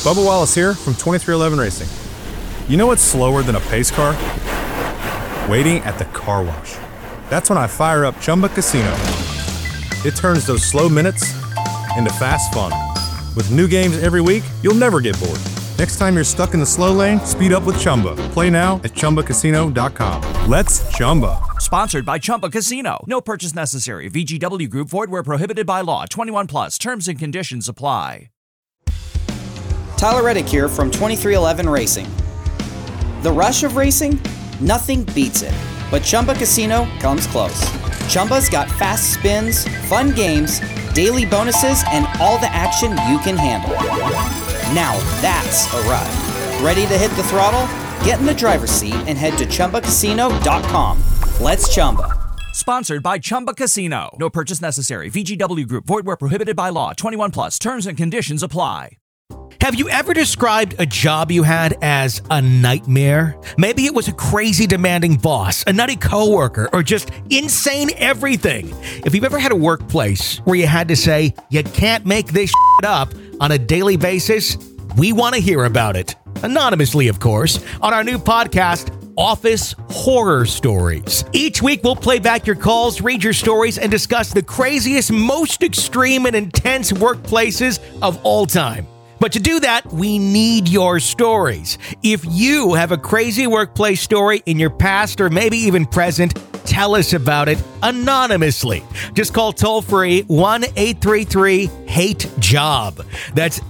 Bubba Wallace here from 2311 Racing. You know what's slower than a pace car? Waiting at the car wash. That's when I fire up Chumba Casino. It turns those slow minutes into fast fun. With new games every week, you'll never get bored. Next time you're stuck in the slow lane, speed up with Chumba. Play now at ChumbaCasino.com. Let's Chumba. Sponsored by Chumba Casino. No purchase necessary. VGW Group. Void where prohibited by law. 21 plus. Terms and conditions apply. Tyler Reddick here from 2311 Racing. The rush of racing? Nothing beats it. But Chumba Casino comes close. Chumba's got fast spins, fun games, daily bonuses, and all the action you can handle. Now that's a ride. Ready to hit the throttle? Get in the driver's seat and head to ChumbaCasino.com. Let's Chumba. Sponsored by Chumba Casino. No purchase necessary. VGW Group. Void where prohibited by law. 21 plus. Terms and conditions apply. Have you ever described a job you had as a nightmare? Maybe it was a crazy demanding boss, a nutty coworker, or just insane everything. If you've ever had a workplace where you had to say, you can't make this shit up on a daily basis, we want to hear about it. Anonymously, of course, on our new podcast, Office Horror Stories. Each week, we'll play back your calls, read your stories, and discuss the craziest, most extreme and intense workplaces of all time. But to do that, we need your stories. If you have a crazy workplace story in your past or maybe even present, tell us about it anonymously. Just call toll-free 1-833-HATE-JOB. That's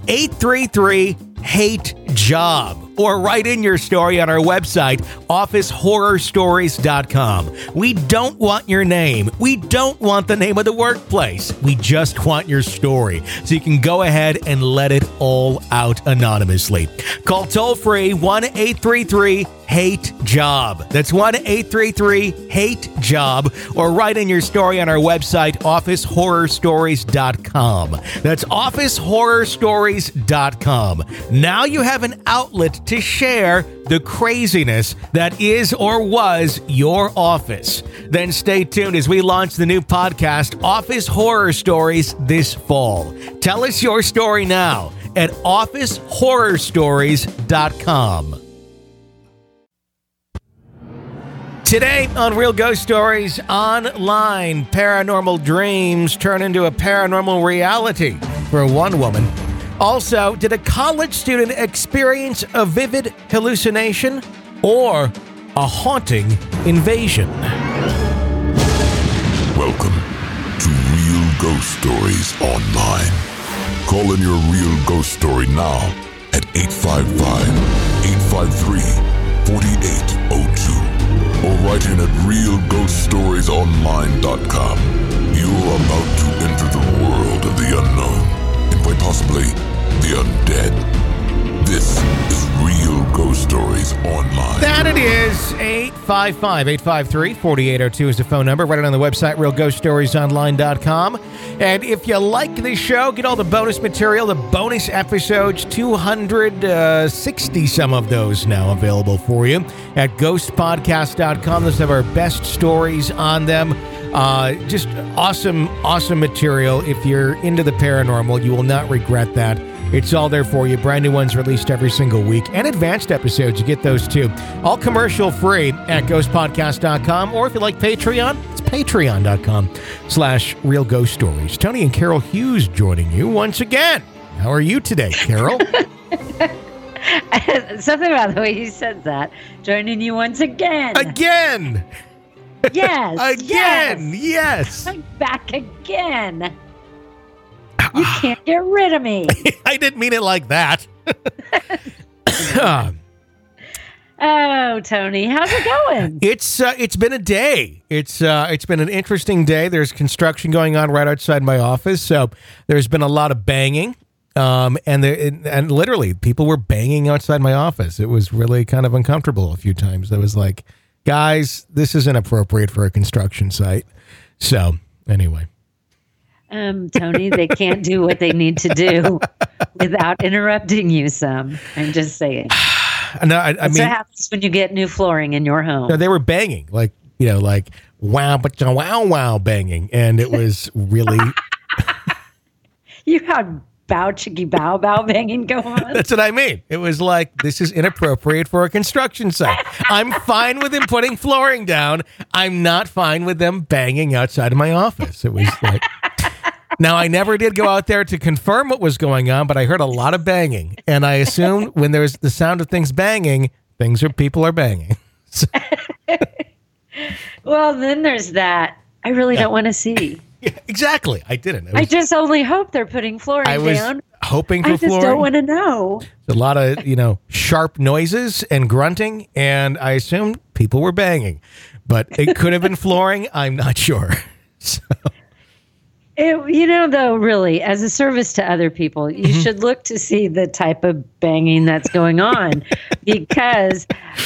833-HATE-JOB. Or write in your story on our website, officehorrorstories.com. We don't want your name. We don't want the name of the workplace. We just want your story. So you can go ahead and let it all out anonymously. Call toll-free 1-833-HATE-JOB. That's 1-833-HATE-JOB. Or write in your story on our website, officehorrorstories.com. That's officehorrorstories.com. Now you have an outlet to share the craziness that is or was your office. Then stay tuned as we launch the new podcast, Office Horror Stories, this fall. Tell us your story now at officehorrorstories.com. Today on Real Ghost Stories Online, paranormal dreams turn into a paranormal reality for one woman. Also, did a college student experience a vivid hallucination or a haunting invasion? Welcome to Real Ghost Stories Online. Call in your real ghost story now at 855-853-4802 or write in at realghoststoriesonline.com. You're about to enter the world of the unknown and quite possibly the undead. This is Real Ghost Stories Online. That it is. 855-853-4802 is the phone number. Write it on the website, realghoststoriesonline.com. And if you like this show, get all the bonus material, the bonus episodes, 260 some of those now available for you at ghostpodcast.com. Those have our best stories on them. Just awesome material. If you're into the paranormal, you will not regret that. It's all there for you. Brand new ones released every single week. And advanced episodes, you get those too. All commercial free at ghostpodcast.com. Or if you like Patreon, it's patreon.com/Real Ghost Stories. Tony and Carol Hughes joining you once again. How are you today, Carol? Something about the way you said that. Joining you once again. Again! Yes. Again! Yes! I'm back again. You can't get rid of me. I didn't mean it like that. Oh, Tony, how's it going? It's been a day. It's been an interesting day. There's construction going on right outside my office, so there's been a lot of banging. And literally, people were banging outside my office. It was really kind of uncomfortable a few times. I was like, guys, this isn't appropriate for a construction site. So, anyway. Tony, they can't do what they need to do without interrupting you some. I'm just saying. No, I mean, what happens when you get new flooring in your home. No, they were banging, like wow banging. And it was really... You had bow chickie bow bow banging go on? That's what I mean. It was like, this is inappropriate for a construction site. I'm fine with him putting flooring down. I'm not fine with them banging outside of my office. It was like... Now, I never did go out there to confirm what was going on, but I heard a lot of banging. And I assumed when there's the sound of things banging, people are banging. So. Well, then there's that. I really don't want to see. Yeah, exactly. I didn't. I just only hope they're putting flooring down. Hoping for flooring. I just don't want to know. A lot of, sharp noises and grunting, and I assumed people were banging. But it could have been flooring. I'm not sure. So. Though, really, as a service to other people, you should look to see the type of banging that's going on because,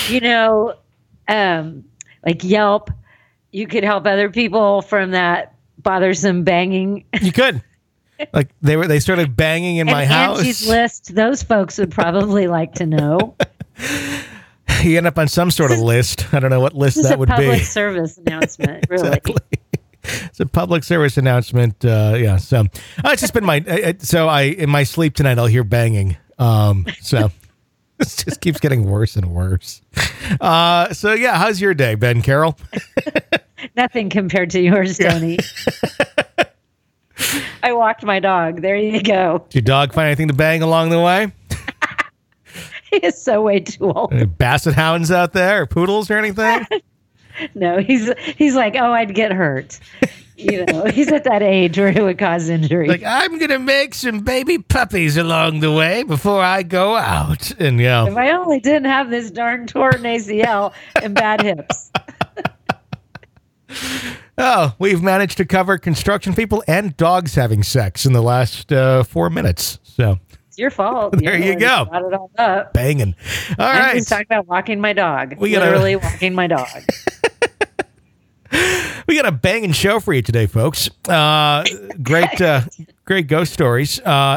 like Yelp, you could help other people from that bothersome banging. You could. Like they started banging in my house. Angie's List, those folks would probably like to know. You end up on some sort of list. I don't know what list that would be. It's a public service announcement, really. Exactly. It's a public service announcement. Yeah. So it's just been in my sleep tonight, I'll hear banging. So it just keeps getting worse and worse. So yeah, how's your day, Ben Carroll? Nothing compared to yours, Tony. I walked my dog. There you go. Did your dog find anything to bang along the way? He is so way too old. Any basset hounds out there or poodles or anything? No, he's like, oh, I'd get hurt. He's at that age where it would cause injury. Like, I'm going to make some baby puppies along the way before I go out. And if I only didn't have this darn torn ACL and bad hips. Oh, we've managed to cover construction people and dogs having sex in the last 4 minutes. So it's your fault. There you go. Got it all up. Banging. All right. I'm just talking about walking my dog. Literally walking my dog. We got a banging show for you today, folks. Great ghost stories.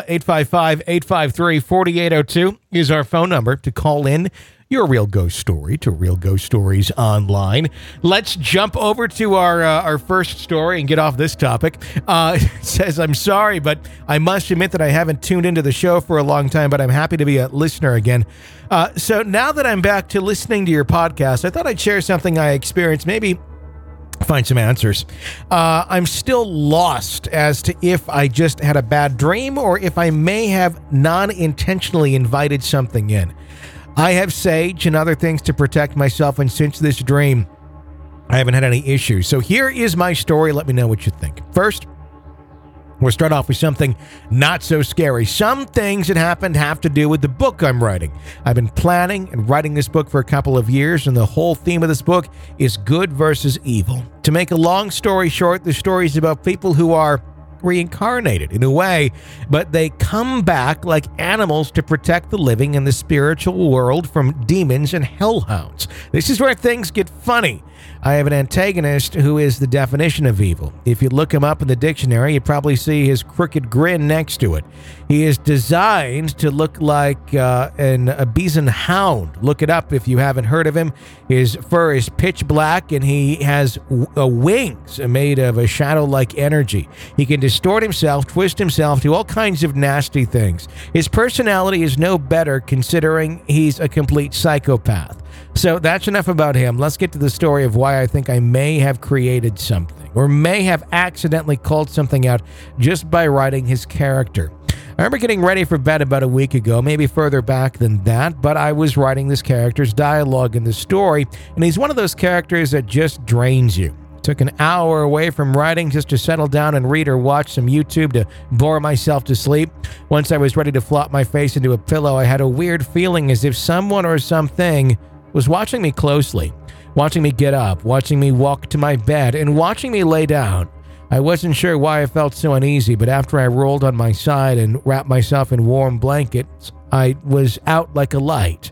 855-853-4802 is our phone number to call in your real ghost story to Real Ghost Stories Online. Let's jump over to our first story and get off this topic. It says, I'm sorry, but I must admit that I haven't tuned into the show for a long time, but I'm happy to be a listener again. So now that I'm back to listening to your podcast, I thought I'd share something I experienced, maybe find some answers. I'm still lost as to if I just had a bad dream or if I may have non-intentionally invited something in. I have sage and other things to protect myself, and since this dream, I haven't had any issues. So here is my story. Let me know what you think. First, we'll start off with something not so scary. Some things that happened have to do with the book I'm writing. I've been planning and writing this book for a couple of years, and the whole theme of this book is good versus evil. To make a long story short, the story is about people who are reincarnated in a way, but they come back like animals to protect the living in the spiritual world from demons and hellhounds. This is where things get funny. I have an antagonist who is the definition of evil. If you look him up in the dictionary, you probably see his crooked grin next to it. He is designed to look like a bison hound. Look it up if you haven't heard of him. His fur is pitch black, and he has wings made of a shadow-like energy. He can distort himself, twist himself, do all kinds of nasty things. His personality is no better considering he's a complete psychopath. So that's enough about him. Let's get to the story of why I think I may have created something or may have accidentally called something out just by writing his character. I remember getting ready for bed about a week ago, maybe further back than that, but I was writing this character's dialogue in the story, and he's one of those characters that just drains you. Took an hour away from writing just to settle down and read or watch some YouTube to bore myself to sleep. Once I was ready to flop my face into a pillow, I had a weird feeling as if someone or something was watching me closely, watching me get up, watching me walk to my bed, and watching me lay down. I wasn't sure why I felt so uneasy, but after I rolled on my side and wrapped myself in warm blankets, I was out like a light.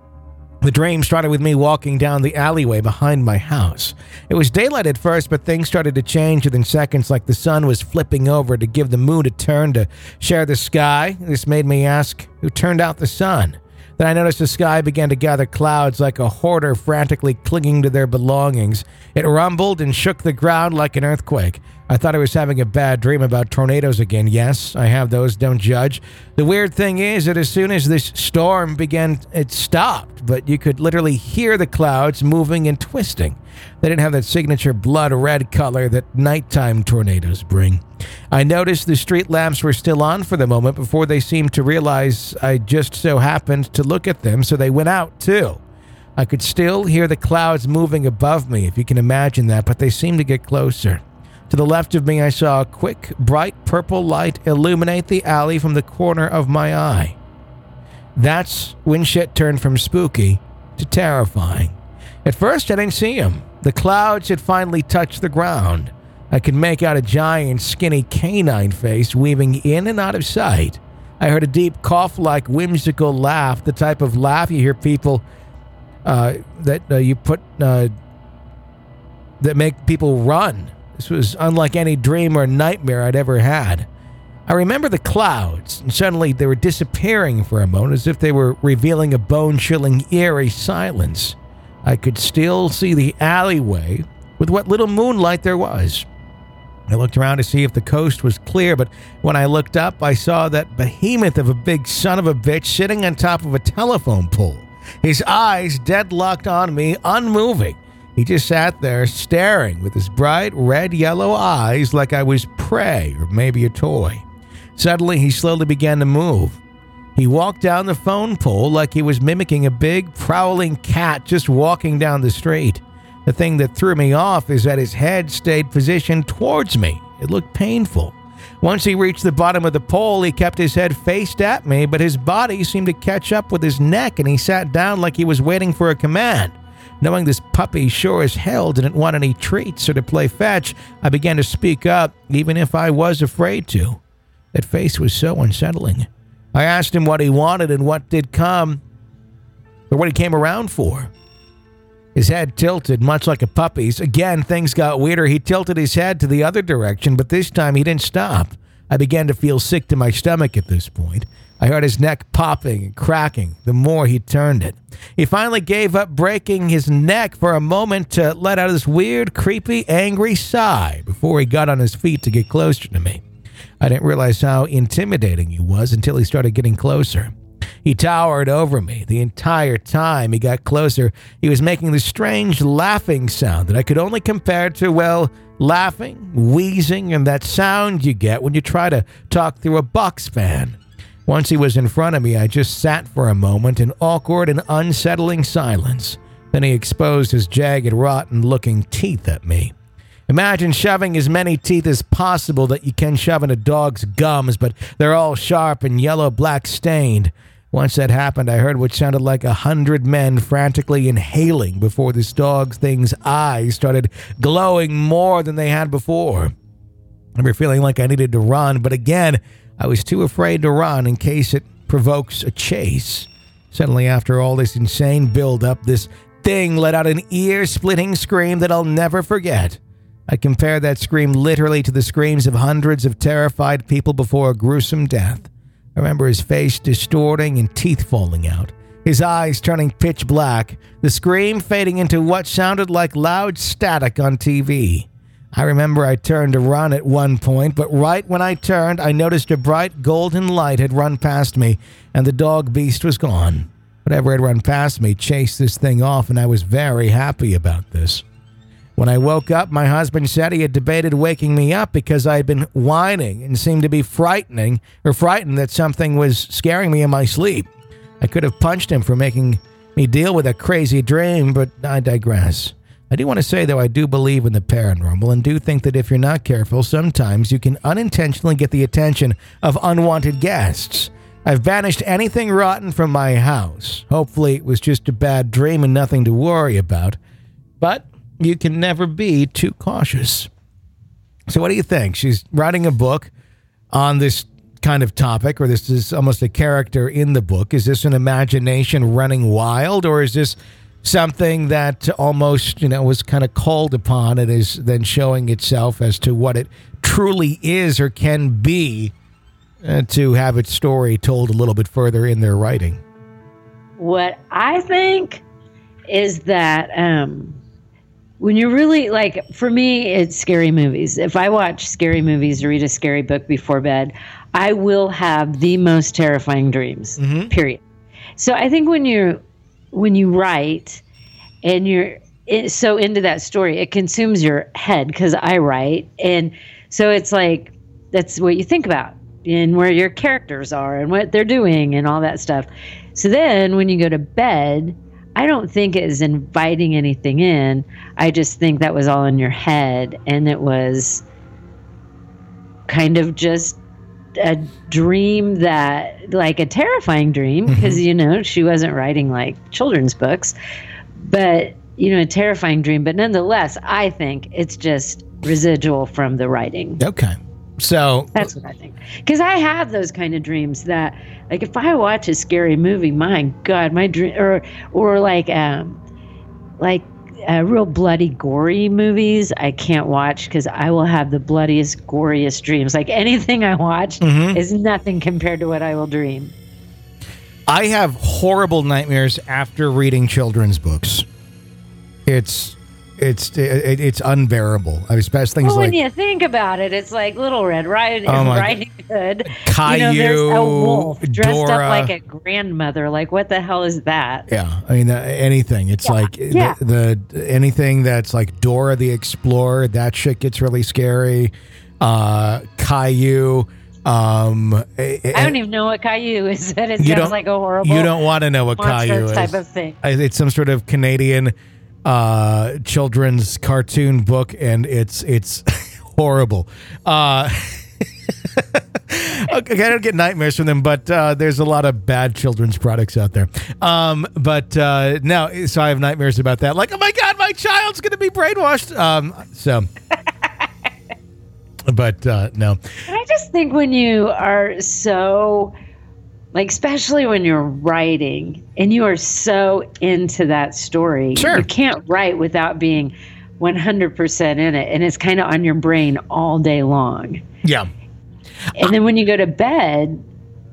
The dream started with me walking down the alleyway behind my house. It was daylight at first, but things started to change within seconds, like the sun was flipping over to give the moon a turn to share the sky. This made me ask, who turned out the sun? Then I noticed the sky began to gather clouds like a hoarder frantically clinging to their belongings. It rumbled and shook the ground like an earthquake. I thought I was having a bad dream about tornadoes again. Yes, I have those. Don't judge. The weird thing is that as soon as this storm began, it stopped, but you could literally hear the clouds moving and twisting. They didn't have that signature blood red color that nighttime tornadoes bring. I noticed the street lamps were still on for the moment before they seemed to realize I just so happened to look at them, so they went out too. I could still hear the clouds moving above me, if you can imagine that, but they seemed to get closer. To the left of me, I saw a quick, bright purple light illuminate the alley from the corner of my eye. That's when shit turned from spooky to terrifying. At first, I didn't see him. The clouds had finally touched the ground. I could make out a giant, skinny canine face weaving in and out of sight. I heard a deep cough-like whimsical laugh, the type of laugh you hear people that make people run. This was unlike any dream or nightmare I'd ever had. I remember the clouds, and suddenly they were disappearing for a moment as if they were revealing a bone-chilling, eerie silence. I could still see the alleyway with what little moonlight there was. I looked around to see if the coast was clear, but when I looked up, I saw that behemoth of a big son of a bitch sitting on top of a telephone pole. His eyes deadlocked on me, unmoving. He just sat there staring with his bright red-yellow eyes like I was prey or maybe a toy. Suddenly, he slowly began to move. He walked down the phone pole like he was mimicking a big, prowling cat just walking down the street. The thing that threw me off is that his head stayed positioned towards me. It looked painful. Once he reached the bottom of the pole, he kept his head faced at me, but his body seemed to catch up with his neck, and he sat down like he was waiting for a command. Knowing this puppy sure as hell didn't want any treats or to play fetch, I began to speak up, even if I was afraid to. That face was so unsettling. I asked him what he wanted and what he came around for. His head tilted, much like a puppy's. Again, things got weirder. He tilted his head to the other direction, but this time he didn't stop. I began to feel sick to my stomach at this point. I heard his neck popping and cracking the more he turned it. He finally gave up breaking his neck for a moment to let out this weird, creepy, angry sigh before he got on his feet to get closer to me. I didn't realize how intimidating he was until he started getting closer. He towered over me. The entire time he got closer, he was making this strange laughing sound that I could only compare to, well, laughing, wheezing, and that sound you get when you try to talk through a box fan. Once he was in front of me, I just sat for a moment in awkward and unsettling silence. Then he exposed his jagged, rotten-looking teeth at me. Imagine shoving as many teeth as possible that you can shove in a dog's gums, but they're all sharp and yellow-black stained. Once that happened, I heard what sounded like 100 men frantically inhaling before this dog thing's eyes started glowing more than they had before. I remember feeling like I needed to run, but again, I was too afraid to run in case it provokes a chase. Suddenly, after all this insane build-up, this thing let out an ear-splitting scream that I'll never forget. I compare that scream literally to the screams of hundreds of terrified people before a gruesome death. I remember his face distorting and teeth falling out, his eyes turning pitch black, the scream fading into what sounded like loud static on TV. I remember I turned to run at one point, but right when I turned, I noticed a bright golden light had run past me, and the dog beast was gone. Whatever had run past me chased this thing off, and I was very happy about this. When I woke up, my husband said he had debated waking me up because I had been whining and seemed to be frightened that something was scaring me in my sleep. I could have punched him for making me deal with a crazy dream, but I digress. I do want to say, though, I do believe in the paranormal and do think that if you're not careful, sometimes you can unintentionally get the attention of unwanted guests. I've banished anything rotten from my house. Hopefully it was just a bad dream and nothing to worry about. But you can never be too cautious. So what do you think? She's writing a book on this kind of topic, or this is almost a character in the book. Is this an imagination running wild, or is this something that almost, was kind of called upon and is then showing itself as to what it truly is or can be to have its story told a little bit further in their writing? What I think is that when you're really like, for me, it's scary movies. If I watch scary movies or read a scary book before bed, I will have the most terrifying dreams, period. So I think when you write and you're so into that story, it consumes your head, because I write. And so it's like, that's what you think about and where your characters are and what they're doing and all that stuff. So then when you go to bed, I don't think it is inviting anything in. I just think that was all in your head, and it was kind of just a dream, that like a terrifying dream, because she wasn't writing like children's books, but a terrifying dream. But nonetheless, I think it's just residual from the writing. Okay. So that's what I think, because I have those kind of dreams that, like, if I watch a scary movie, my God, my dream, or like real bloody, gory movies, I can't watch, because I will have the bloodiest, goriest dreams. Like, anything I watch is nothing compared to what I will dream. I have horrible nightmares after reading children's books. It's unbearable. I mean, especially things when you think about it, it's like Little Red Riding Hood. Caillou, there's a wolf dressed Dora. up like a grandmother. Like, what the hell is that? Yeah, I mean, anything. It's like the anything that's like Dora the Explorer. That shit gets really scary. Caillou. I don't even know what Caillou is. It sounds like a horrible. You don't want to know what Caillou is. Type of thing. It's some sort of Canadian children's cartoon book, and it's horrible. Okay, I don't get nightmares from them, but there's a lot of bad children's products out there. But no, so I have nightmares about that. Like, oh my God, my child's going to be brainwashed. But no. And I just think when you are so, like, especially when you're writing and you are so into that story, sure, you can't write without being 100% in it. And it's kind of on your brain all day long. Yeah. And then when you go to bed,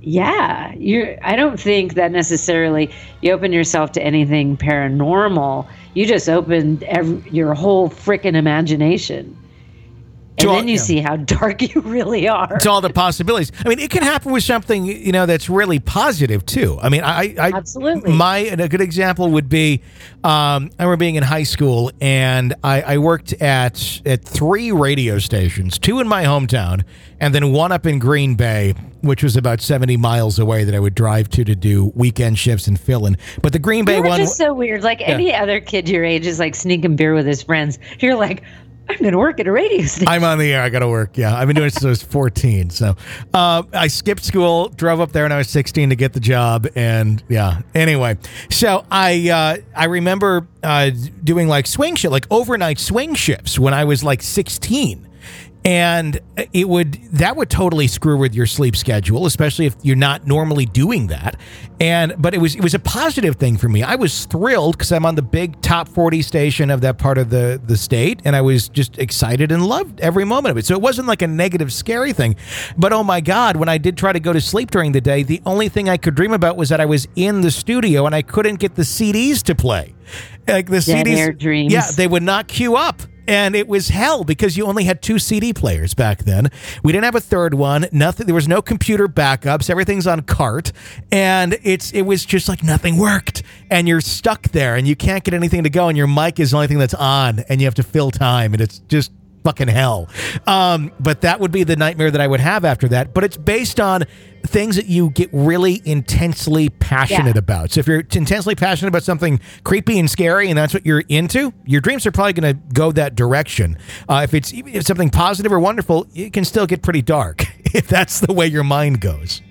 I don't think that necessarily you open yourself to anything paranormal. You just opened your whole freaking imagination. And then you see how dark you really are. It's all the possibilities. I mean, it can happen with something, that's really positive too. I mean, I absolutely. A good example would be, I remember being in high school, and I worked at 3 radio stations, 2 in my hometown, and then 1 up in Green Bay, which was about 70 miles away, that I would drive to do weekend shifts and fill in. But the Green Bay one, just so weird. Like any other kid your age is like sneaking beer with his friends. You're like, I'm going to work at a radio station. I'm on the air. I got to work. Yeah. I've been doing it since I was 14. So I skipped school, drove up there when I was 16 to get the job. And yeah. Anyway, so I remember doing like swing shift, like overnight swing shifts when I was like 16. And that would totally screw with your sleep schedule, especially if you're not normally doing that. But it was a positive thing for me. I was thrilled because I'm on the big top 40 station of that part of the state, and I was just excited and loved every moment of it. So it wasn't like a negative, scary thing. But oh my God, when I did try to go to sleep during the day, the only thing I could dream about was that I was in the studio and I couldn't get the CDs to play. Like the Dead CDs, air dremes. yeah, they would not queue up. And it was hell because you only had 2 CD players back then. We didn't have a third one. Nothing. There was no computer backups. Everything's on cart, and it was just like nothing worked. And you're stuck there, and you can't get anything to go. And your mic is the only thing that's on, and you have to fill time, and it's just fucking hell. But that would be the nightmare that I would have after that. But it's based on things that you get really intensely passionate about. So if you're intensely passionate about something creepy and scary and that's what you're into, your dreams are probably going to go that direction. If it's something positive or wonderful, it can still get pretty dark if that's the way your mind goes.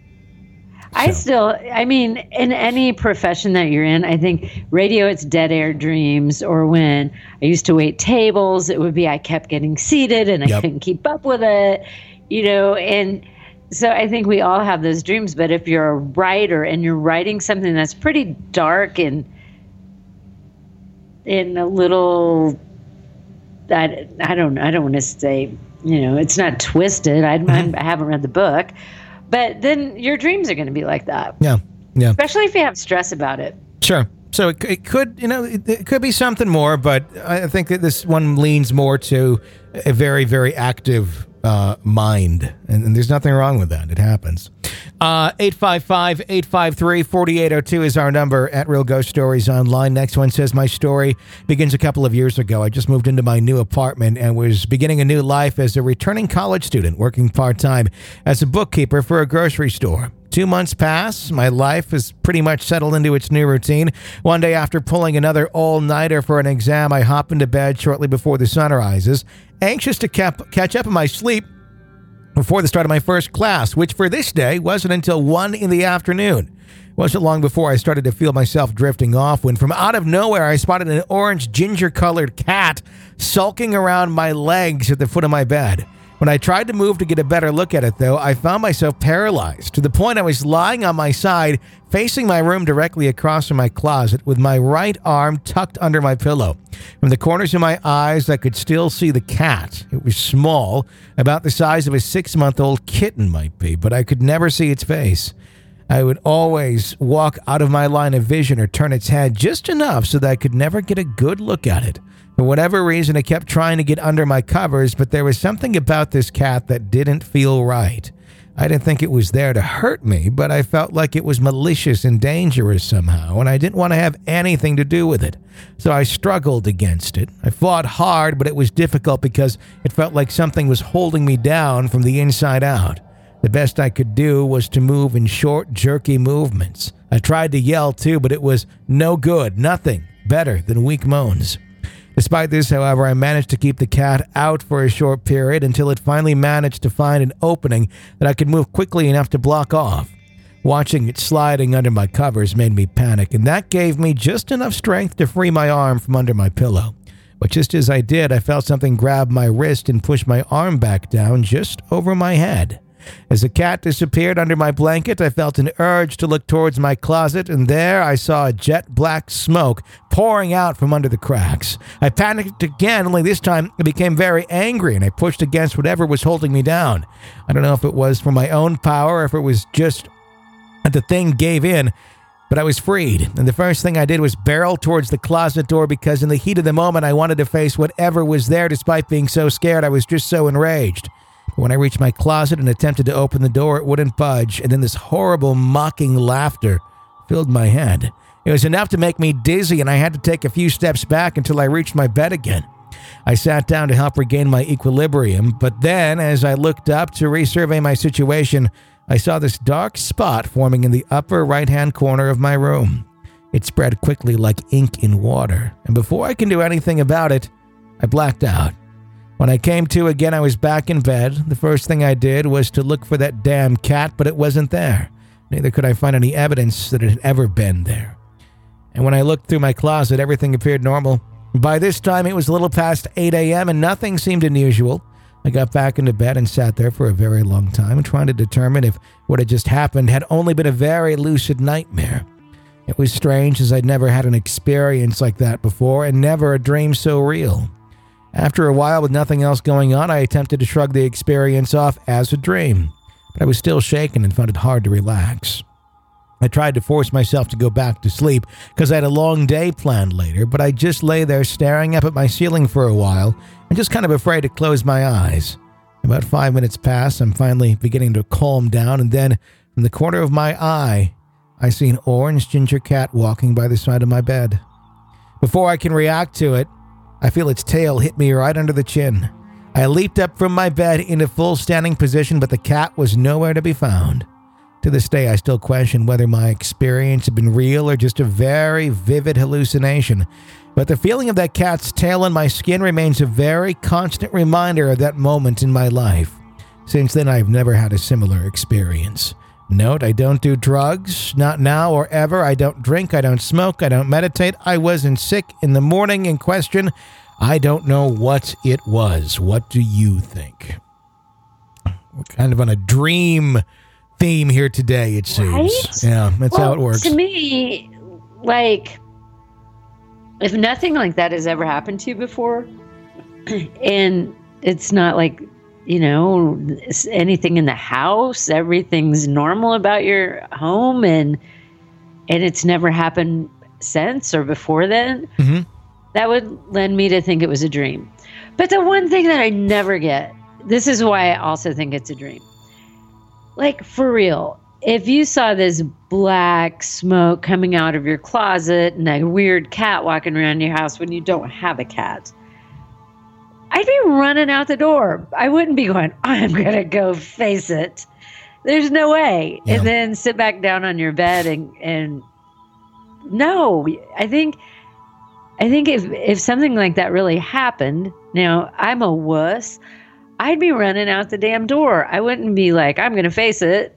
I mean, in any profession that you're in, I think radio, it's dead air dreams. Or when I used to wait tables, it would be I kept getting seated and I couldn't keep up with it, and so I think we all have those dreams. But if you're a writer and you're writing something that's pretty dark and in a little, I don't want to say, it's not twisted. I haven't read the book. But then your dreams are going to be like that. Yeah. Especially if you have stress about it. Sure. So it could, it could be something more, but I think that this one leans more to a very, very active mind. And there's nothing wrong with that. It happens. 855-853-4802 is our number at Real Ghost Stories Online. Next one says, my story begins a couple of years ago. I just moved into my new apartment and was beginning a new life as a returning college student, working part-time as a bookkeeper for a grocery store. 2 months pass. My life is pretty much settled into its new routine. One day, after pulling another all-nighter for an exam, I hop into bed shortly before the sun rises, anxious to catch up on my sleep before the start of my first class, which for this day wasn't until 1 in the afternoon. It wasn't long before I started to feel myself drifting off when from out of nowhere I spotted an orange ginger-colored cat sulking around my legs at the foot of my bed. When I tried to move to get a better look at it, though, I found myself paralyzed to the point I was lying on my side, facing my room directly across from my closet with my right arm tucked under my pillow. From the corners of my eyes, I could still see the cat. It was small, about the size of a 6-month-old kitten might be, but I could never see its face. I would always walk out of my line of vision or turn its head just enough so that I could never get a good look at it. For whatever reason, I kept trying to get under my covers, but there was something about this cat that didn't feel right. I didn't think it was there to hurt me, but I felt like it was malicious and dangerous somehow, and I didn't want to have anything to do with it. So I struggled against it. I fought hard, but it was difficult because it felt like something was holding me down from the inside out. The best I could do was to move in short, jerky movements. I tried to yell too, but it was no good, nothing better than weak moans. Despite this, however, I managed to keep the cat out for a short period until it finally managed to find an opening that I could move quickly enough to block off. Watching it sliding under my covers made me panic, and that gave me just enough strength to free my arm from under my pillow. But just as I did, I felt something grab my wrist and push my arm back down just over my head. As the cat disappeared under my blanket, I felt an urge to look towards my closet, and there I saw a jet black smoke pouring out from under the cracks. I panicked again, only this time I became very angry, and I pushed against whatever was holding me down. I don't know if it was for my own power or if it was just that the thing gave in, but I was freed, and the first thing I did was barrel towards the closet door because in the heat of the moment I wanted to face whatever was there despite being so scared. I was just so enraged. When I reached my closet and attempted to open the door, it wouldn't budge, and then this horrible mocking laughter filled my head. It was enough to make me dizzy, and I had to take a few steps back until I reached my bed again. I sat down to help regain my equilibrium, but then, as I looked up to resurvey my situation, I saw this dark spot forming in the upper right-hand corner of my room. It spread quickly like ink in water, and before I can do anything about it, I blacked out. When I came to again, I was back in bed. The first thing I did was to look for that damn cat, but it wasn't there. Neither could I find any evidence that it had ever been there. And when I looked through my closet, everything appeared normal. By this time, it was a little past 8 a.m. and nothing seemed unusual. I got back into bed and sat there for a very long time, trying to determine if what had just happened had only been a very lucid nightmare. It was strange, as I'd never had an experience like that before, and never a dream so real. After a while, with nothing else going on, I attempted to shrug the experience off as a dream, but I was still shaken and found it hard to relax. I tried to force myself to go back to sleep because I had a long day planned later, but I just lay there staring up at my ceiling for a while and just kind of afraid to close my eyes. About 5 minutes pass, I'm finally beginning to calm down, and then from the corner of my eye, I see an orange ginger cat walking by the side of my bed. Before I can react to it, I feel its tail hit me right under the chin. I leaped up from my bed into full standing position, but the cat was nowhere to be found. To this day, I still question whether my experience had been real or just a very vivid hallucination. But the feeling of that cat's tail on my skin remains a very constant reminder of that moment in my life. Since then, I've never had a similar experience. Note, I don't do drugs, not now or ever. I don't drink, I don't smoke, I don't meditate. I wasn't sick in the morning in question. I don't know what it was. What do you think? We're kind of on a dream theme here today, it seems. Right? Yeah, that's how it works. To me, like, if nothing like that has ever happened to you before, and it's not like, you know, anything in the house, everything's normal about your home, and it's never happened sense or before then, that would lend me to think it was a dream. But the one thing that I never get, this is why I also think it's a dream. Like, for real, if you saw this black smoke coming out of your closet and a weird cat walking around your house when you don't have a cat, I'd be running out the door. I wouldn't be going, I'm going to go face it. There's no way. Yeah. And then sit back down on your bed and no, I think if something like that really happened, now I'm a wuss, I'd be running out the damn door. I wouldn't be like, I'm going to face it.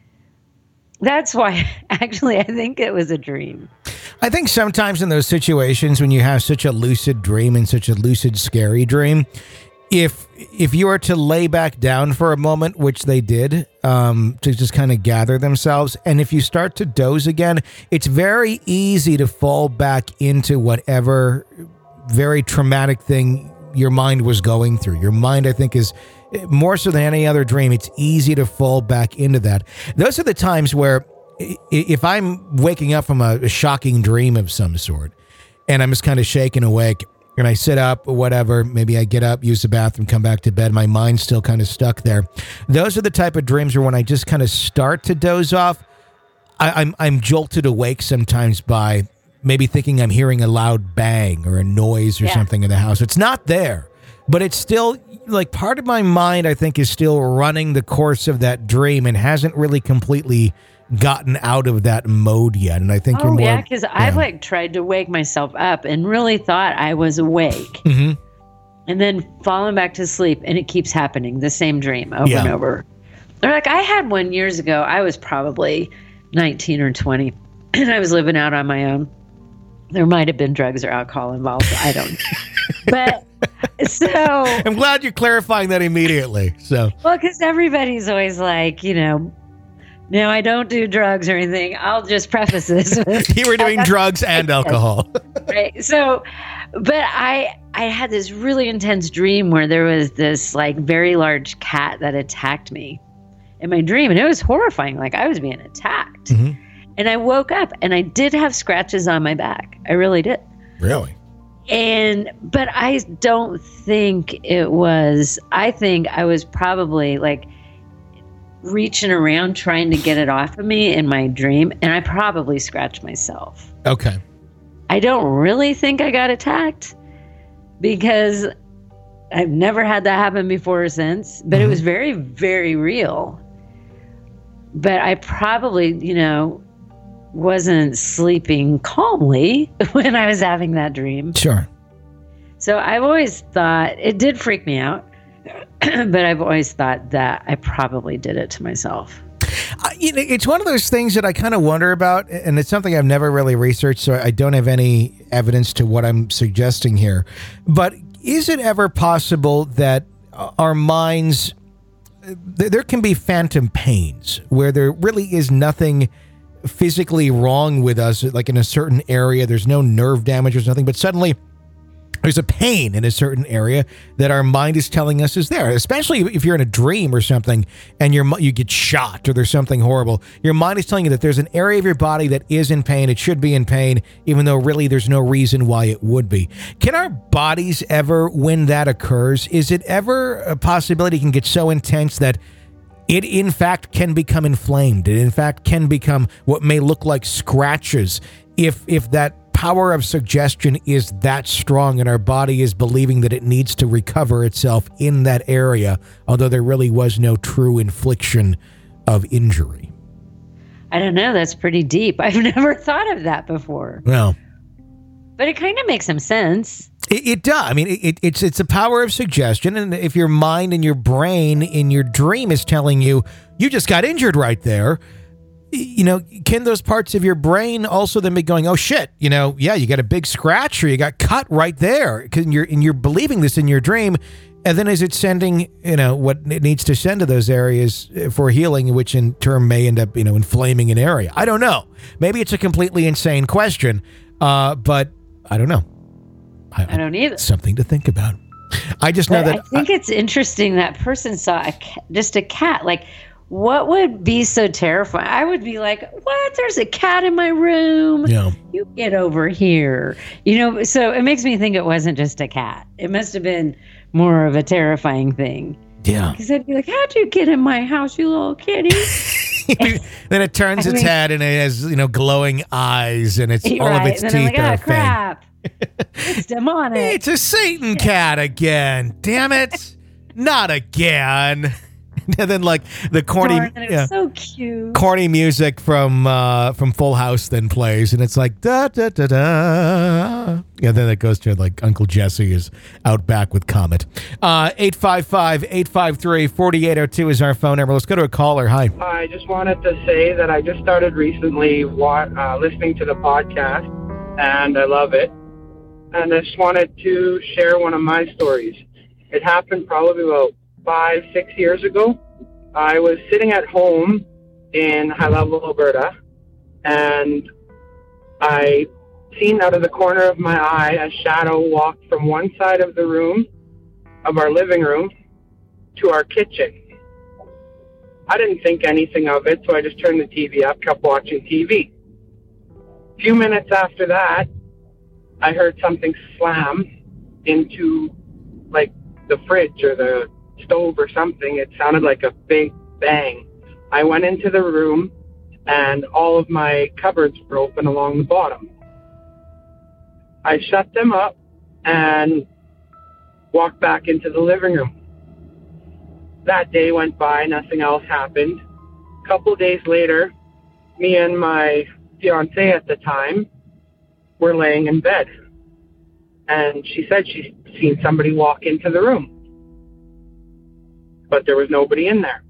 That's why, actually, I think it was a dream. I think sometimes in those situations when you have such a lucid dream and such a lucid, scary dream, if you are to lay back down for a moment, which they did, to just kind of gather themselves, and if you start to doze again, it's very easy to fall back into whatever very traumatic thing your mind was going through. Your mind, I think, is more so than any other dream. It's easy to fall back into that. Those are the times where if I'm waking up from a shocking dream of some sort and I'm just kind of shaken awake and I sit up or whatever, maybe I get up, use the bathroom, come back to bed, my mind's still kind of stuck there. Those are the type of dreams where when I just kind of start to doze off, I'm jolted awake sometimes by maybe thinking I'm hearing a loud bang or a noise or something in the house. It's not there, but it's still like part of my mind, I think, is still running the course of that dream and hasn't really completely gotten out of that mode yet. And I think you're more... because I've like tried to wake myself up and really thought I was awake. And then falling back to sleep, and it keeps happening, the same dream over and over. Or like I had one years ago, I was probably 19 or 20, and I was living out on my own. There might have been drugs or alcohol involved. I don't know. But so... I'm glad you're clarifying that immediately. So, well, because everybody's always like, no, I don't do drugs or anything. I'll just preface this with, you were doing drugs and alcohol. Right. So, but I had this really intense dream where there was this like very large cat that attacked me in my dream. And it was horrifying. Like I was being attacked. And I woke up and I did have scratches on my back. I really did. Really? But I don't think it was, I think I was probably like reaching around trying to get it off of me in my dream, and I probably scratched myself. Okay. I don't really think I got attacked because I've never had that happen before or since, but it was very, very real. But I probably, wasn't sleeping calmly when I was having that dream. Sure. So I've always thought, it did freak me out, but I've always thought that I probably did it to myself. It's one of those things that I kind of wonder about, and it's something I've never really researched, so I don't have any evidence to what I'm suggesting here. But is it ever possible that our minds, there can be phantom pains where there really is nothing physically wrong with us, like in a certain area, there's no nerve damage or something, but suddenly there's a pain in a certain area that our mind is telling us is there, especially if you're in a dream or something and you get shot or there's something horrible. Your mind is telling you that there's an area of your body that is in pain. It should be in pain, even though really there's no reason why it would be. Can our bodies ever, when that occurs, is it ever a possibility it can get so intense that it, in fact, can become inflamed? It, in fact, can become what may look like scratches if that power of suggestion is that strong and our body is believing that it needs to recover itself in that area, although there really was no true infliction of injury. I don't know. That's pretty deep. I've never thought of that before. Well, but it kind of makes some sense. It does. I mean, it's the power of suggestion. And if your mind and your brain in your dream is telling you, you just got injured right there, can those parts of your brain also then be going, oh shit, you got a big scratch or you got cut right there, because you're believing this in your dream. And then is it sending, what it needs to send to those areas for healing, which in turn may end up, inflaming an area? I don't know. Maybe it's a completely insane question, but I don't know. I don't either. Something to think about. I just know that... I think it's interesting that person saw just a cat. Like, what would be so terrifying? I would be like, what? There's a cat in my room. Yeah. You get over here. You know, so it makes me think it wasn't just a cat. It must have been more of a terrifying thing. Yeah. Because I'd be like, how'd you get in my house, you little kitty? Then it turns its head and it has, glowing eyes and it's all of its and teeth I'm like, are crap. It's demonic. It's a Satan cat again. Damn it. Not again. And then the corny, And it was so cute. corny music from Full House then plays, and it's like da da da da. Yeah, then it goes to Uncle Jesse is out back with Comet. 855-853-4802 is our phone number. Let's go to a caller. Hi. I just wanted to say that I just started recently listening to the podcast, and I love it. And I just wanted to share one of my stories. It happened probably about 5-6 years ago. I was sitting at home in High Level, Alberta, and I seen out of the corner of my eye a shadow walk from one side of the room, of our living room, to our kitchen. I didn't think anything of it, so I just turned the TV up, kept watching TV. A few minutes after that, I heard something slam into the fridge or the stove or something. It sounded like a big bang. I went into the room and all of my cupboards were open along the bottom. I shut them up and walked back into the living room. That day went by, nothing else happened. A couple of days later, me and my fiance at the time were laying in bed. And she said she's seen somebody walk into the room. But there was nobody in there.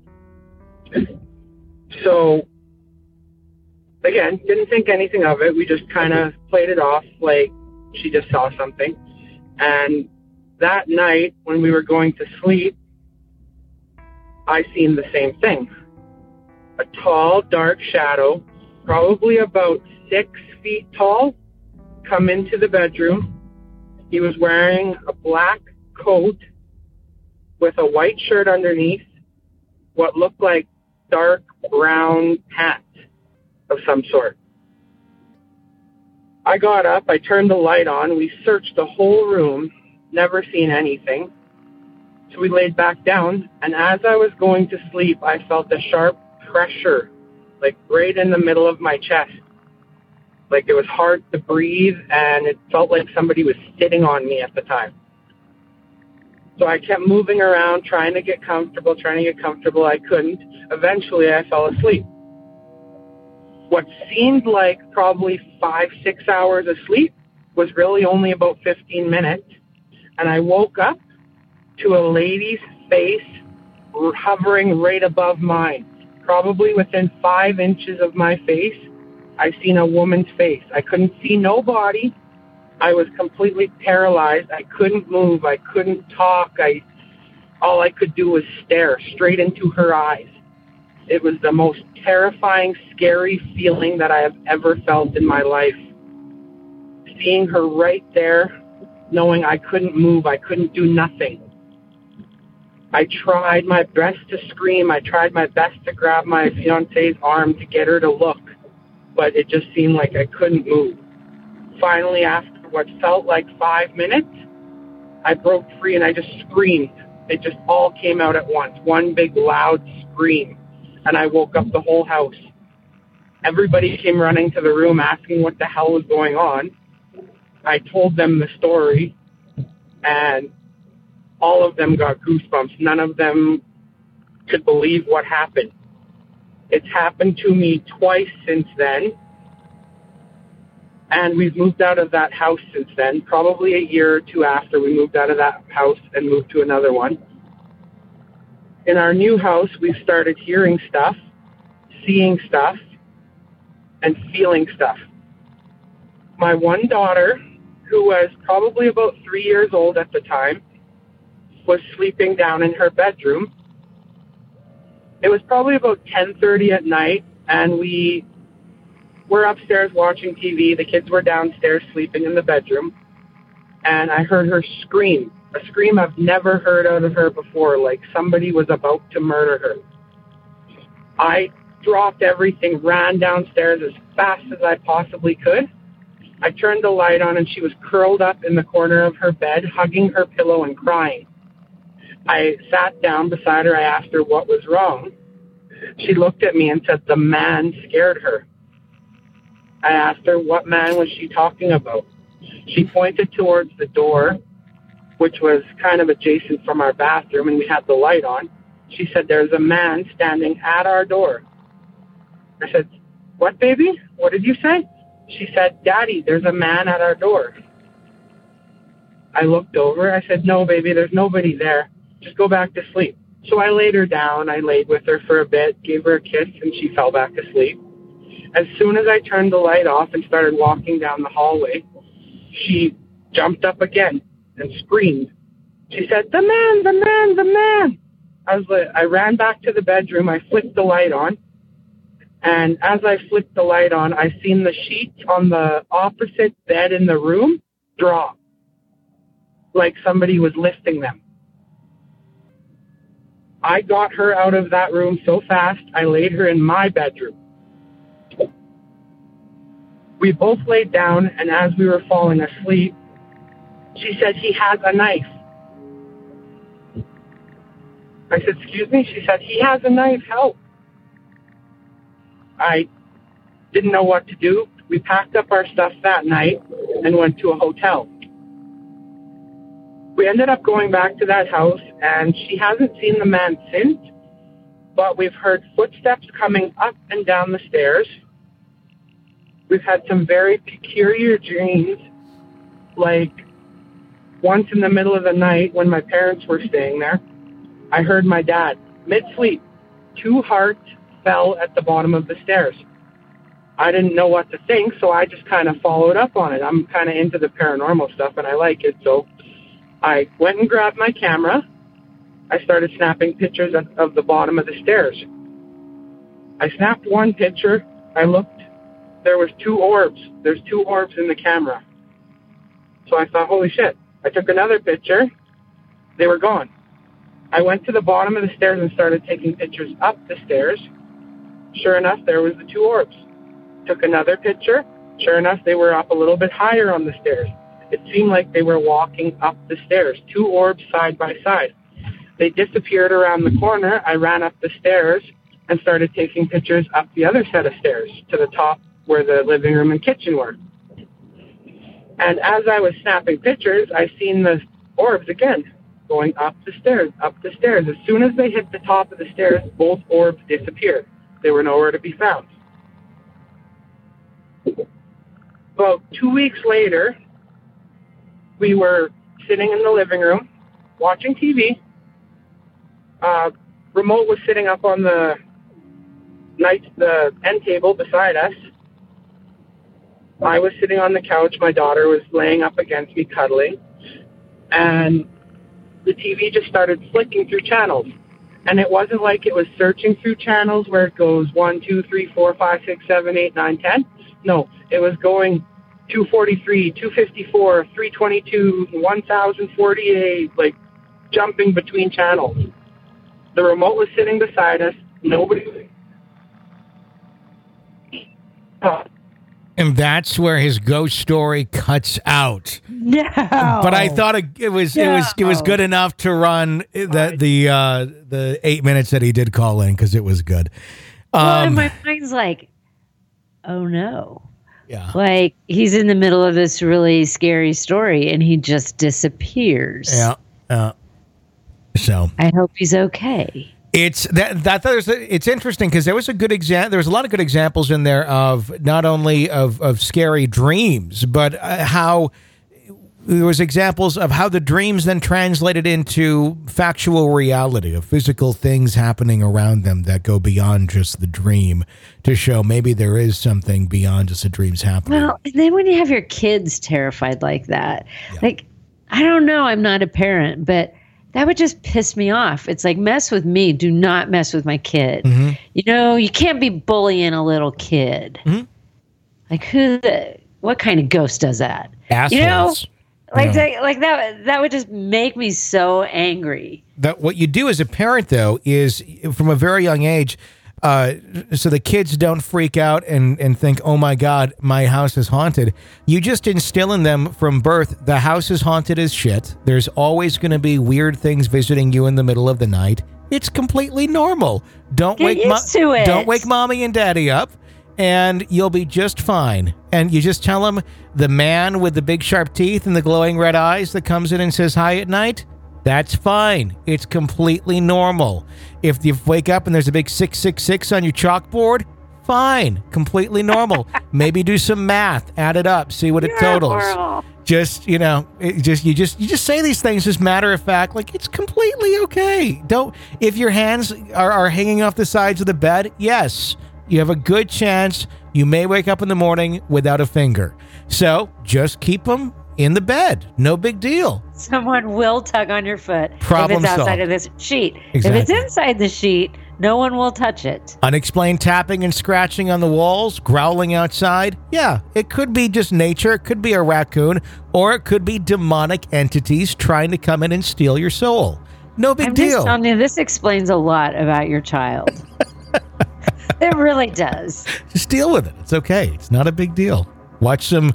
So, again, didn't think anything of it. We just kind of played it off like she just saw something. And that night, when we were going to sleep, I seen the same thing. A tall, dark shadow, probably about 6 feet tall, come into the bedroom. He was wearing a black coat with a white shirt underneath, what looked like dark brown pants of some sort. I got up, I turned the light on, we searched the whole room, never seen anything. So we laid back down, and as I was going to sleep, I felt a sharp pressure, right in the middle of my chest. It was hard to breathe, and it felt like somebody was sitting on me at the time. So I kept moving around, trying to get comfortable. I couldn't. Eventually, I fell asleep. What seemed like probably 5-6 hours of sleep was really only about 15 minutes. And I woke up to a lady's face hovering right above mine. Probably within 5 inches of my face, I seen a woman's face. I couldn't see no body. I was completely paralyzed. I couldn't move. I couldn't talk. All I could do was stare straight into her eyes. It was the most terrifying, scary feeling that I have ever felt in my life. Seeing her right there, knowing I couldn't move, I couldn't do nothing. I tried my best to scream. I tried my best to grab my fiance's arm to get her to look, but it just seemed like I couldn't move. Finally, after what felt like 5 minutes, I broke free and I just screamed. It just all came out at once, one big loud scream, and I woke up the whole house. Everybody came running to the room asking what the hell was going on. I told them the story, and all of them got goosebumps. None of them could believe what happened. It's happened to me twice since then, and we've moved out of that house since then, probably a year or two after we moved out of that house and moved to another one. In our new house, we've started hearing stuff, seeing stuff, and feeling stuff. My one daughter, who was probably about 3 years old at the time, was sleeping down in her bedroom. It was probably about 10:30 at night, and we were upstairs watching TV. The kids were downstairs sleeping in the bedroom, and I heard her scream, a scream I've never heard out of her before, like somebody was about to murder her. I dropped everything, ran downstairs as fast as I possibly could. I turned the light on, and she was curled up in the corner of her bed, hugging her pillow and crying. I sat down beside her. I asked her what was wrong. She looked at me and said the man scared her. I asked her what man was she talking about. She pointed towards the door, which was kind of adjacent from our bathroom, and we had the light on. She said, there's a man standing at our door. I said, what, baby? What did you say? She said, Daddy, there's a man at our door. I looked over. I said, no, baby, there's nobody there. Just go back to sleep. So I laid her down. I laid with her for a bit, gave her a kiss, and she fell back asleep. As soon as I turned the light off and started walking down the hallway, she jumped up again and screamed. She said, the man, the man, the man. I ran back to the bedroom. I flicked the light on. And as I flicked the light on, I seen the sheets on the opposite bed in the room drop, like somebody was lifting them. I got her out of that room so fast, I laid her in my bedroom. We both laid down, and as we were falling asleep, she said, he has a knife. I said, excuse me? She said, he has a knife, help. I didn't know what to do. We packed up our stuff that night and went to a hotel. We ended up going back to that house, and she hasn't seen the man since, but we've heard footsteps coming up and down the stairs. We've had some very peculiar dreams, like once in the middle of the night when my parents were staying there, I heard my dad, mid-sleep, 2 hearts fell at the bottom of the stairs. I didn't know what to think, so I just kind of followed up on it. I'm kind of into the paranormal stuff, and I like it, so I went and grabbed my camera. I started snapping pictures of the bottom of the stairs. I snapped one picture. I looked. There was 2 orbs. There's 2 orbs in the camera. So I thought, holy shit. I took another picture. They were gone. I went to the bottom of the stairs and started taking pictures up the stairs. Sure enough, there was the 2 orbs. Took another picture. Sure enough, they were up a little bit higher on the stairs. It seemed like they were walking up the stairs, 2 orbs side by side. They disappeared around the corner. I ran up the stairs and started taking pictures up the other set of stairs to the top where the living room and kitchen were. And as I was snapping pictures, I seen the orbs again going up the stairs, up the stairs. As soon as they hit the top of the stairs, both orbs disappeared. They were nowhere to be found. About 2 weeks later, we were sitting in the living room watching TV. Remote was sitting up on the end table beside us. I was sitting on the couch. My daughter was laying up against me, cuddling. And the TV just started flicking through channels. And it wasn't like it was searching through channels where it goes 1, 2, 3, 4, 5, 6, 7, 8, 9, 10. No, it was going 243, 254, 322, 1048, like jumping between channels. The remote was sitting beside us. Nobody was... And that's where his ghost story cuts out. No, but I thought it was good enough to run the 8 minutes that he did call in because it was good. Well, and my mind's like, oh no, yeah, like he's in the middle of this really scary story and he just disappears. Yeah. So I hope he's okay. It's it's interesting because there was a good there was a lot of good examples in there of not only of scary dreams, but how there was examples of how the dreams then translated into factual reality of physical things happening around them that go beyond just the dream to show maybe there is something beyond just the dreams happening. Well, and then when you have your kids terrified like that, like, I don't know, I'm not a parent, but that would just piss me off. It's like, mess with me. Do not mess with my kid. Mm-hmm. You know, you can't be bullying a little kid. Mm-hmm. Like, what kind of ghost does that? Assholes. You know, like that would just make me so angry. What you do as a parent, though, is from a very young age, so the kids don't freak out and think, oh my God, my house is haunted. You just instill in them from birth, the house is haunted as shit. There's always going to be weird things visiting you in the middle of the night. It's completely normal. Don't Get used to it. Don't wake mommy and daddy up, and you'll be just fine. And you just tell them the man with the big sharp teeth and the glowing red eyes that comes in and says hi at night, that's fine. It's completely normal. If you wake up and there's a big 666 on your chalkboard, fine. Completely normal. Maybe do some math, add it up, see what it totals. Horrible. Just, you just say these things as matter of fact, like it's completely okay. If your hands are hanging off the sides of the bed, yes, you have a good chance you may wake up in the morning without a finger. So just keep them in the bed. No big deal. Someone will tug on your foot Problem if it's outside solved. of this sheet. Exactly. If it's inside the sheet, no one will touch it. Unexplained tapping and scratching on the walls, growling outside. Yeah, it could be just nature. It could be a raccoon, or it could be demonic entities trying to come in and steal your soul. No big I'm deal. just telling you, this explains a lot about your child. It really does. Just deal with it. It's okay. It's not a big deal. Watch some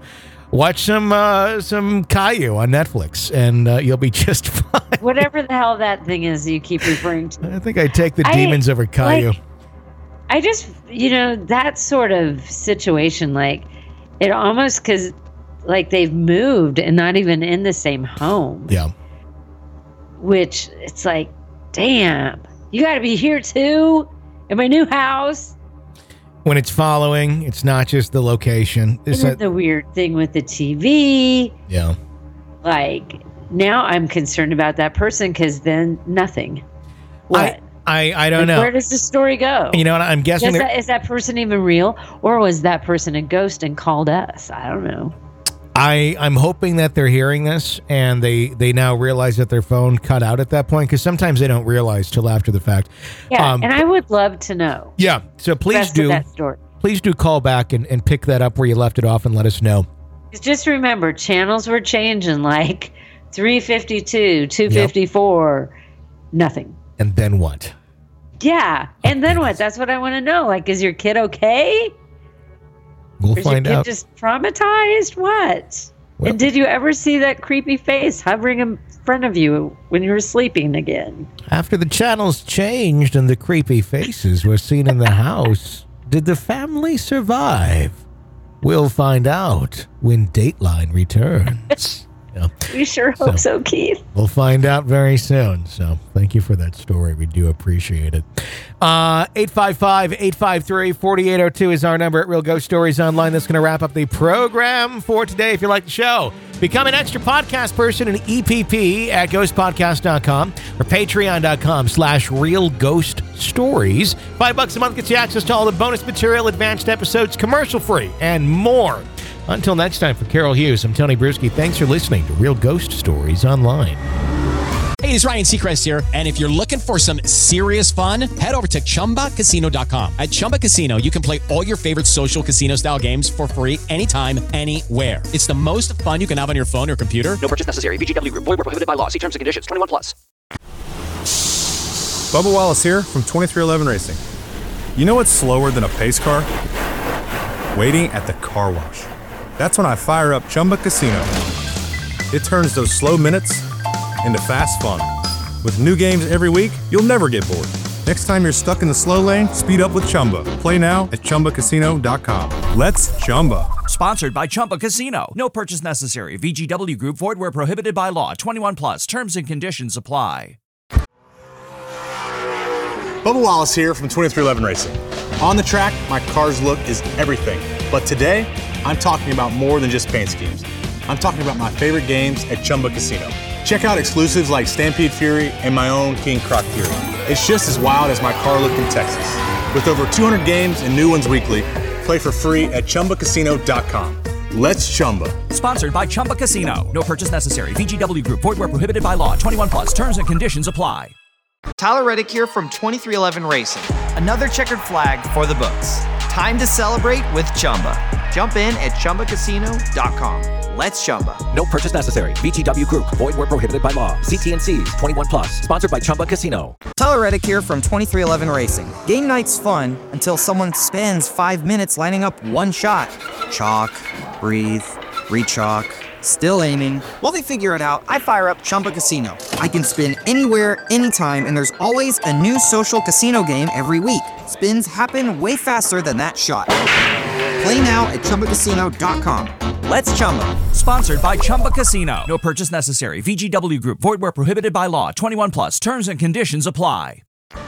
Caillou on Netflix, and you'll be just fine. Whatever the hell that thing is you keep referring to. I think I take the demons over Caillou. I just, that sort of situation, like, it almost, because, like, they've moved and not even in the same home. Yeah. Which, it's like, damn, you got to be here, too? In my new house? When it's following, it's not just the location. Isn't the weird thing with the TV? Yeah. Like, now I'm concerned about that person because then nothing. What? I don't know. Where does the story go? You know what? I'm guessing. Is that person even real? Or was that person a ghost and called us? I don't know. I'm hoping that they're hearing this and they now realize that their phone cut out at that point, because sometimes they don't realize till after the fact. Yeah, and I would love to know. Yeah, so please do. That story. Please do call back and pick that up where you left it off and let us know. Just remember, channels were changing, like 352, 254, nothing. And then what? Yeah, and then what? That's what I want to know. Like, is your kid okay? We'll Is find your kid out. just traumatized? What? Well, And did you ever see that creepy face hovering in front of you when you were sleeping again? after the channels changed and the creepy faces were seen in the house, did the family survive? We'll find out when Dateline returns. Yeah. We sure hope so, Keith. We'll find out very soon. So thank you for that story. We do appreciate it. 855-853-4802 is our number at Real Ghost Stories Online. That's going to wrap up the program for today. If you like the show, become an extra podcast person in EPP at ghostpodcast.com or patreon.com/Real Ghost Stories. $5 a month gets you access to all the bonus material, advanced episodes, commercial free, and more. Until next time, for Carol Hughes, I'm Tony Bruschi. Thanks for listening to Real Ghost Stories Online. Hey, it's Ryan Seacrest here. And if you're looking for some serious fun, head over to ChumbaCasino.com. At Chumba Casino, you can play all your favorite social casino-style games for free anytime, anywhere. It's the most fun you can have on your phone or computer. No purchase necessary. VGW Group. Void where prohibited by law. See terms and conditions. 21+. Bubba Wallace here from 2311 Racing. You know what's slower than a pace car? Waiting at the car wash. That's when I fire up Chumba Casino. It turns those slow minutes into fast fun. With new games every week, you'll never get bored. Next time you're stuck in the slow lane, speed up with Chumba. Play now at ChumbaCasino.com. Let's Chumba. Sponsored by Chumba Casino. No purchase necessary. VGW Group. Void where prohibited by law. 21+. Terms and conditions apply. Bubba Wallace here from 2311 Racing. On the track, my car's look is everything. But today, I'm talking about more than just paint schemes. I'm talking about my favorite games at Chumba Casino. Check out exclusives like Stampede Fury and my own King Croc Fury. It's just as wild as my car look in Texas. With over 200 games and new ones weekly, play for free at ChumbaCasino.com. Let's Chumba. Sponsored by Chumba Casino. No purchase necessary. VGW Group. Void where prohibited by law. 21+. Terms and conditions apply. Tyler Reddick here from 2311 Racing. Another checkered flag for the books. Time to celebrate with Chumba. Jump in at ChumbaCasino.com. Let's Chumba. No purchase necessary. VGW Group. Void where prohibited by law. See T&Cs. 21 plus. Sponsored by Chumba Casino. Tyler Reddick here from 2311 Racing. Game night's fun until someone spends 5 minutes lining up one shot. Chalk, breathe, re-chalk, still aiming. While they figure it out, I fire up Chumba Casino. I can spin anywhere, anytime, and there's always a new social casino game every week. Spins happen way faster than that shot. Play now at ChumbaCasino.com. Let's Chumba. Sponsored by Chumba Casino. No purchase necessary. VGW Group. Void where prohibited by law. 21 plus. Terms and conditions apply.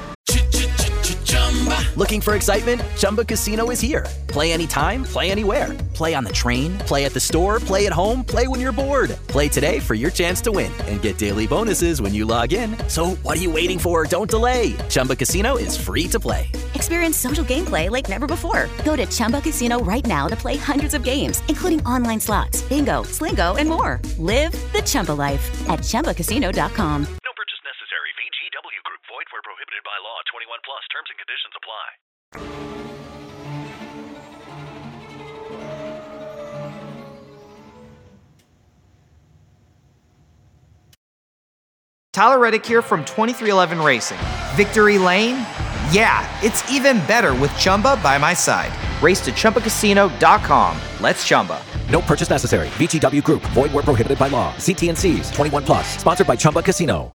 Looking for excitement? Chumba Casino is here. Play anytime, play anywhere. Play on the train, play at the store, play at home, play when you're bored. Play today for your chance to win and get daily bonuses when you log in. So what are you waiting for? Don't delay. Chumba Casino is free to play. Experience social gameplay like never before. Go to Chumba Casino right now to play hundreds of games, including online slots, bingo, Slingo, and more. Live the Chumba life at ChumbaCasino.com. No purchase necessary. VGW Group. Void where prohibited by law. 21 plus. Terms and conditions apply. Tyler Reddick here from 2311 Racing. Victory Lane? Yeah, it's even better with Chumba by my side. Race to ChumbaCasino.com. Let's Chumba. No purchase necessary. VGW Group. Void where prohibited by law. See T&Cs. 21 plus. Sponsored by Chumba Casino.